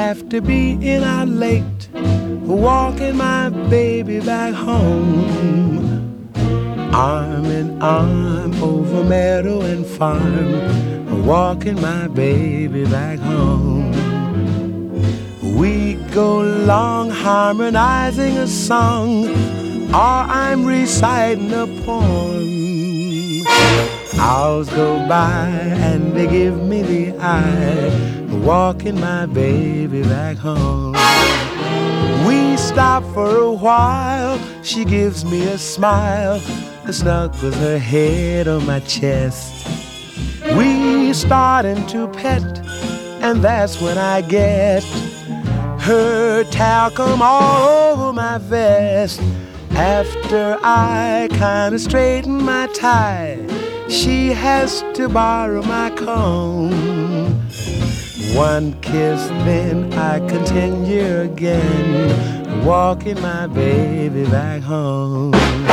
after being out late, walking my baby back home. Arm in arm over meadow and farm, walking my baby back home. We go along harmonizing a song, or I'm reciting a poem. Hours go by and they give me the eye, walking my baby back home. We stop for a while, she gives me a smile, snuggles her head on my chest. We starting to pet, and that's when I get her talcum all over my vest. After I kinda straighten my tie, she has to borrow my comb. One kiss, then I continue again, walking my baby back home.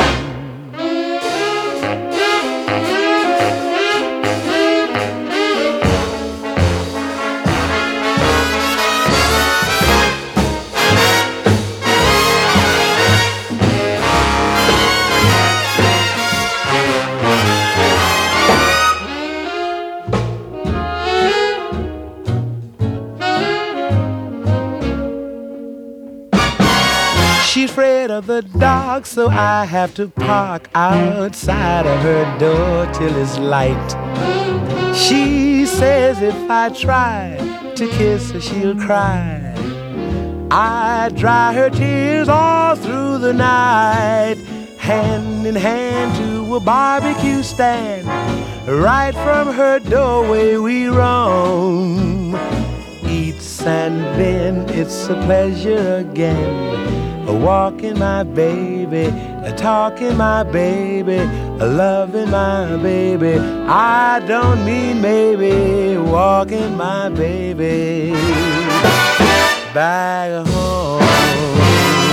She's afraid of the dark, so I have to park outside of her door till it's light. She says if I try to kiss her, she'll cry. I dry her tears all through the night, hand in hand to a barbecue stand. Right from her doorway we roam. Eats and then it's a pleasure again, walking my baby, talking my baby, loving my baby. I don't mean maybe, walking my baby back home.